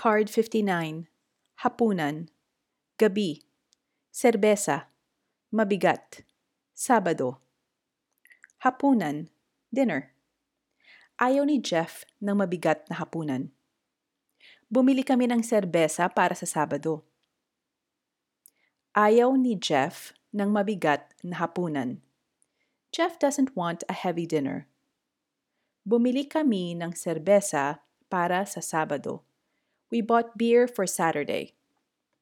Card 59. Hapunan. Gabi. Serbesa. Mabigat. Sabado. Hapunan. Dinner. Ayaw ni Jeff ng mabigat na hapunan. Bumili kami ng serbesa para sa Sabado. Ayaw ni Jeff ng mabigat na hapunan. Jeff doesn't want a heavy dinner. Bumili kami ng serbesa para sa Sabado. We bought beer for Saturday.